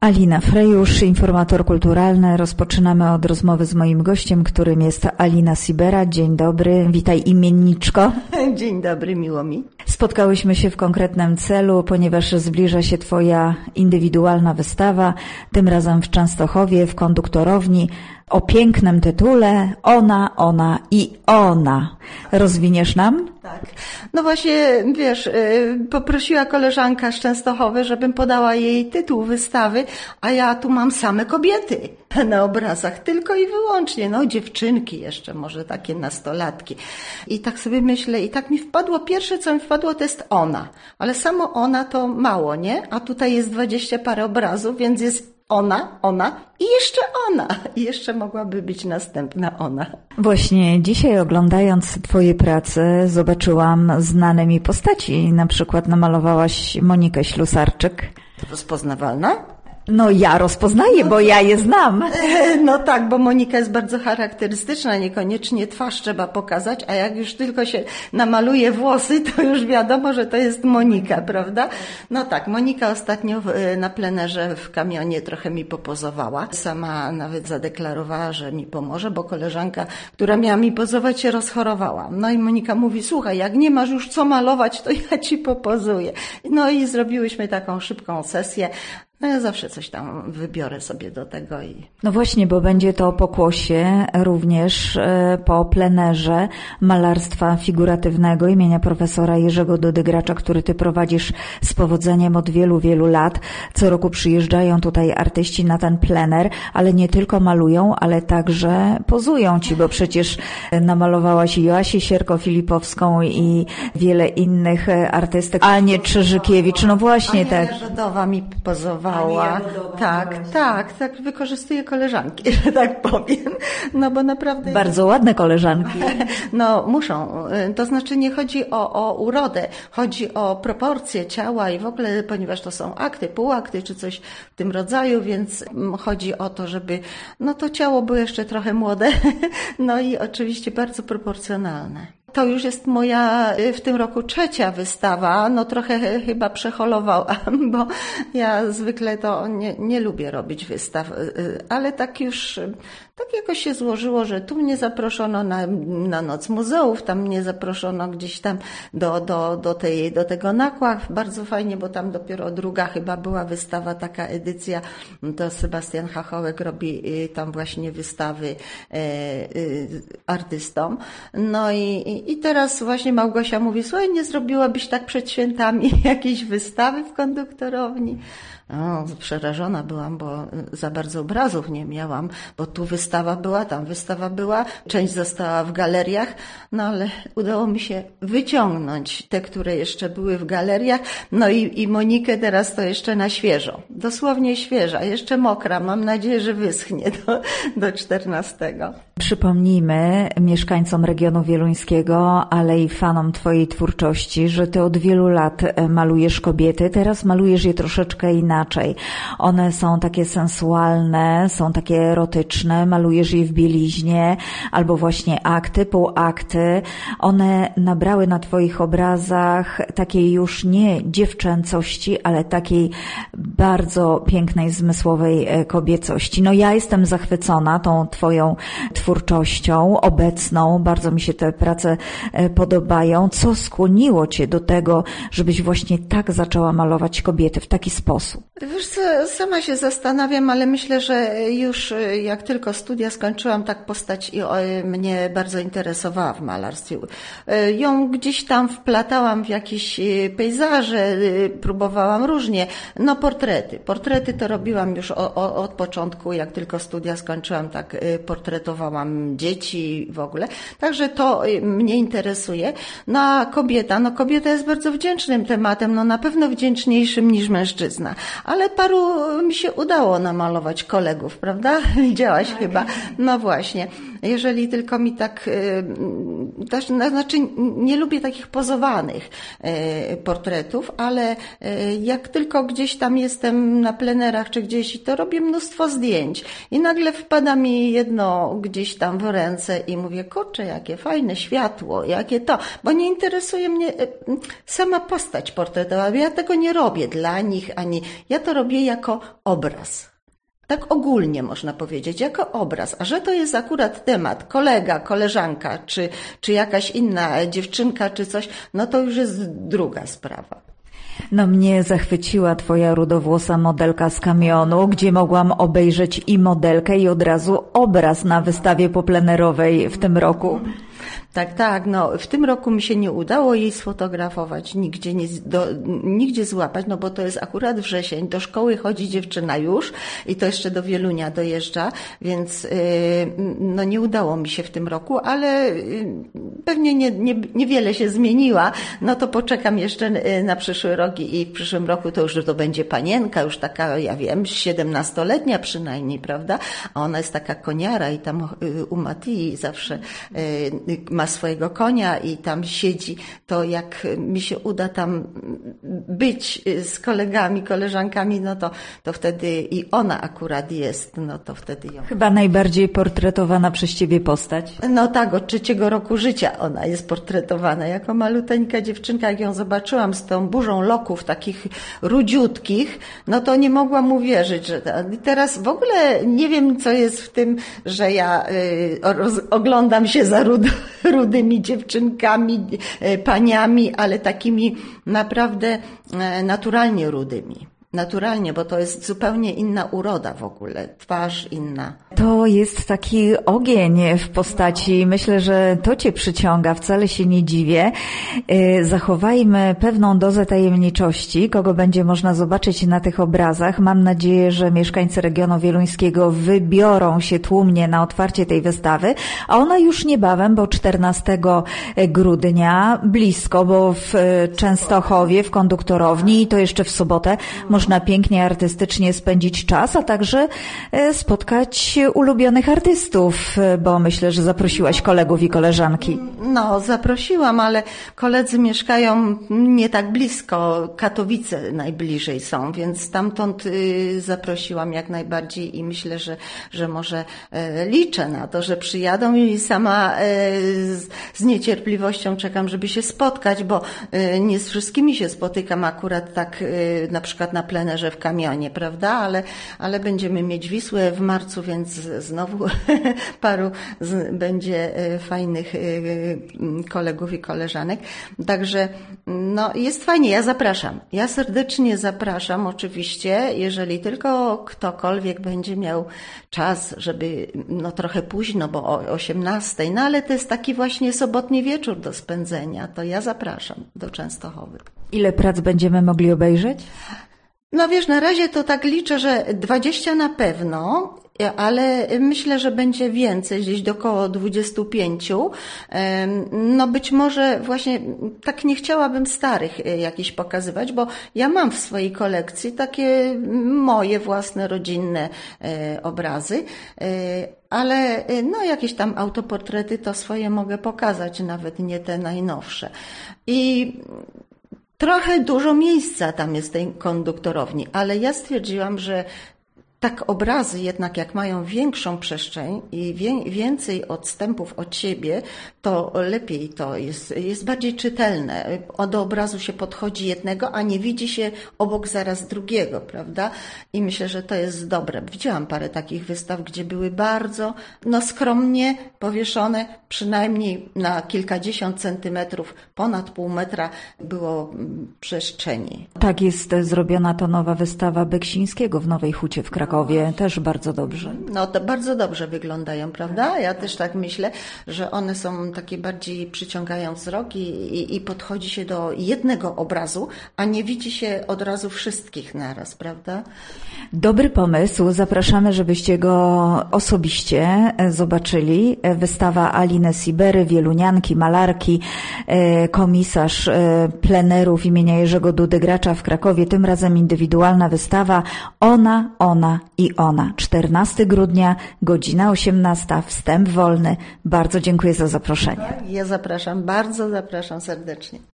Alina Frejusz, informator kulturalny. Rozpoczynamy od rozmowy z moim gościem, którym jest Alina Sibera. Dzień dobry, witaj imienniczko. Dzień dobry, miło mi. Spotkałyśmy się w konkretnym celu, ponieważ zbliża się Twoja indywidualna wystawa, tym razem w Częstochowie, w konduktorowni, o pięknym tytule Ona i ona. Rozwiniesz nam? Tak. No właśnie, wiesz, poprosiła koleżanka z Częstochowy, żebym podała jej tytuł wystawy, a ja tu mam same kobiety na obrazach, tylko i wyłącznie, no dziewczynki jeszcze, może takie nastolatki. I tak sobie myślę, i tak mi wpadło, pierwsze co mi wpadło to jest ona, ale samo ona to mało, nie? A tutaj jest 20 parę obrazów, więc jest ona i jeszcze ona. I jeszcze mogłaby być następna ona. Właśnie dzisiaj oglądając Twoje prace zobaczyłam znane mi postaci. Na przykład namalowałaś Monikę Ślusarczyk. Rozpoznawalna? No ja rozpoznaję, bo ja je znam. No tak, bo Monika jest bardzo charakterystyczna, niekoniecznie twarz trzeba pokazać, a jak już tylko się namaluje włosy, to już wiadomo, że to jest Monika, prawda? No tak, Monika ostatnio na plenerze w kamionie trochę mi popozowała. Sama nawet zadeklarowała, że mi pomoże, bo koleżanka, która miała mi pozować, się rozchorowała. No i Monika mówi, słuchaj, jak nie masz już co malować, to ja ci popozuję. No i zrobiłyśmy taką szybką sesję. No ja zawsze coś tam wybiorę sobie do tego i... No właśnie, bo będzie to pokłosie również po plenerze malarstwa figuratywnego imienia profesora Jerzego Dodygracza, który ty prowadzisz z powodzeniem od wielu, wielu lat. Co roku przyjeżdżają tutaj artyści na ten plener, ale nie tylko malują, ale także pozują ci, bo przecież namalowałaś Joasię Sierko-Filipowską i wiele innych artystek. Anię Czyżykiewicz, no właśnie. Ania tak. Jagodowa mi pozowała. Tak, wykorzystuję koleżanki, że tak powiem. No bo naprawdę... Bardzo ładne koleżanki. No muszą. To znaczy nie chodzi o urodę, chodzi o proporcje ciała i w ogóle, ponieważ to są akty, półakty czy coś w tym rodzaju, więc chodzi o to, żeby no to ciało było jeszcze trochę młode, no i oczywiście bardzo proporcjonalne. To już jest moja w tym roku 3. wystawa, no trochę chyba przeholowałam, bo ja zwykle to nie lubię robić wystaw, ale tak jakoś się złożyło, że tu mnie zaproszono na Noc Muzeów, tam mnie zaproszono gdzieś tam do tego nakła. Bardzo fajnie, bo tam dopiero druga chyba była wystawa, taka edycja, to Sebastian Hachołek robi tam właśnie wystawy artystom. No i teraz właśnie Małgosia mówi, słuchaj, nie zrobiłabyś tak przed świętami jakiejś wystawy w konduktorowni? No, przerażona byłam, bo za bardzo obrazów nie miałam, bo tu wystawa była, tam wystawa była, część została w galeriach, no ale udało mi się wyciągnąć te, które jeszcze były w galeriach, no i Monikę teraz to jeszcze na świeżo, dosłownie świeża, jeszcze mokra, mam nadzieję, że wyschnie do 14. Przypomnijmy mieszkańcom regionu wieluńskiego, ale i fanom Twojej twórczości, że Ty od wielu lat malujesz kobiety, teraz malujesz je troszeczkę inaczej. One są takie sensualne, są takie erotyczne, malujesz je w bieliźnie, albo właśnie akty, półakty. One nabrały na Twoich obrazach takiej już nie dziewczęcości, ale takiej bardzo pięknej, zmysłowej kobiecości. No ja jestem zachwycona tą Twoją twórczością obecną, bardzo mi się te prace podobają. Co skłoniło Cię do tego, żebyś właśnie tak zaczęła malować kobiety w taki sposób? Wiesz co, sama się zastanawiam, ale myślę, że już jak tylko studia skończyłam, tak postać mnie bardzo interesowała w malarstwie. Ją gdzieś tam wplatałam w jakieś pejzaże, próbowałam różnie. No portrety to robiłam już od początku, jak tylko studia skończyłam, tak portretowałam dzieci w ogóle. Także to mnie interesuje. No a kobieta jest bardzo wdzięcznym tematem, no na pewno wdzięczniejszym niż mężczyzna. Ale paru mi się udało namalować kolegów, prawda? Widziałaś chyba. No właśnie. jeżeli tylko mi tak, znaczy nie lubię takich pozowanych portretów, ale jak tylko gdzieś tam jestem na plenerach czy gdzieś, to robię mnóstwo zdjęć i nagle wpada mi jedno gdzieś tam w ręce i mówię, kurczę, jakie fajne światło, jakie to, bo nie interesuje mnie sama postać portretowa, ja tego nie robię dla nich, ani ja to robię jako obraz. Tak ogólnie można powiedzieć, jako obraz. A że to jest akurat temat, kolega, koleżanka, czy jakaś inna dziewczynka, czy coś, no to już jest druga sprawa. No mnie zachwyciła twoja rudowłosa modelka z Kamionu, gdzie mogłam obejrzeć i modelkę i od razu obraz na wystawie poplenerowej w tym roku. Tak, no w tym roku mi się nie udało jej sfotografować, nigdzie złapać, no bo to jest akurat wrzesień, do szkoły chodzi dziewczyna już i to jeszcze do Wielunia dojeżdża, więc no nie udało mi się w tym roku, ale pewnie niewiele się zmieniła, no to poczekam jeszcze na przyszły rok i w przyszłym roku to już to będzie panienka, już taka, ja wiem, 17-letnia przynajmniej, prawda, a ona jest taka koniara i tam u Matii zawsze ma swojego konia i tam siedzi, to jak mi się uda tam być z kolegami, koleżankami, no to wtedy i ona akurat jest, no to wtedy ją. Chyba najbardziej portretowana przez ciebie postać. No tak, od 3 roku życia ona jest portretowana. Jako maluteńka dziewczynka, jak ją zobaczyłam z tą burzą loków takich rudziutkich, no to nie mogłam uwierzyć, że teraz w ogóle nie wiem, co jest w tym, że ja oglądam się za rudymi dziewczynkami, paniami, ale takimi naprawdę naturalnie rudymi. Naturalnie, bo to jest zupełnie inna uroda w ogóle, twarz inna. To jest taki ogień w postaci, myślę, że to cię przyciąga, wcale się nie dziwię. Zachowajmy pewną dozę tajemniczości, kogo będzie można zobaczyć na tych obrazach. Mam nadzieję, że mieszkańcy regionu wieluńskiego wybiorą się tłumnie na otwarcie tej wystawy, a ona już niebawem, bo 14 grudnia, blisko, bo w Częstochowie, w konduktorowni i to jeszcze w sobotę można pięknie, artystycznie spędzić czas, a także spotkać ulubionych artystów, bo myślę, że zaprosiłaś kolegów i koleżanki. No, zaprosiłam, ale koledzy mieszkają nie tak blisko, Katowice najbliżej są, więc stamtąd zaprosiłam jak najbardziej i myślę, że może liczę na to, że przyjadą i sama z niecierpliwością czekam, żeby się spotkać, bo nie z wszystkimi się spotykam akurat tak na przykład na plenerze w Kamionie, prawda? Ale będziemy mieć Wisłę w marcu, więc znowu paru będzie fajnych kolegów i koleżanek. Także no jest fajnie, ja zapraszam. Ja serdecznie zapraszam oczywiście, jeżeli tylko ktokolwiek będzie miał czas, żeby no trochę późno, bo o 18, no ale to jest taki właśnie sobotni wieczór do spędzenia, to ja zapraszam do Częstochowy. Ile prac będziemy mogli obejrzeć? No wiesz, na razie to tak liczę, że 20 na pewno, ale myślę, że będzie więcej, gdzieś do około 25. No być może właśnie tak nie chciałabym starych jakichś pokazywać, bo ja mam w swojej kolekcji takie moje własne rodzinne obrazy, ale no jakieś tam autoportrety to swoje mogę pokazać, nawet nie te najnowsze. I trochę dużo miejsca tam jest tej konduktorowni, ale ja stwierdziłam, że tak obrazy jednak jak mają większą przestrzeń i więcej odstępów od siebie, to lepiej to jest bardziej czytelne. Do obrazu się podchodzi jednego, a nie widzi się obok zaraz drugiego, prawda? I myślę, że to jest dobre. Widziałam parę takich wystaw, gdzie były bardzo skromnie powieszone, przynajmniej na kilkadziesiąt centymetrów, ponad pół metra było przestrzeni. Tak jest zrobiona to nowa wystawa Beksińskiego w Nowej Hucie w Krakowie. Też bardzo dobrze. No to bardzo dobrze wyglądają, prawda? Ja też tak myślę, że one są takie bardziej przyciągają wzrok i podchodzi się do jednego obrazu, a nie widzi się od razu wszystkich naraz, prawda? Dobry pomysł. Zapraszamy, żebyście go osobiście zobaczyli. Wystawa Aliny Sibery, wielunianki, malarki, komisarz plenerów imienia Jerzego Dudy Gracza w Krakowie. Tym razem indywidualna wystawa Ona i ona. 14 grudnia, godzina 18, wstęp wolny. Bardzo dziękuję za zaproszenie. Ja zapraszam, bardzo zapraszam serdecznie.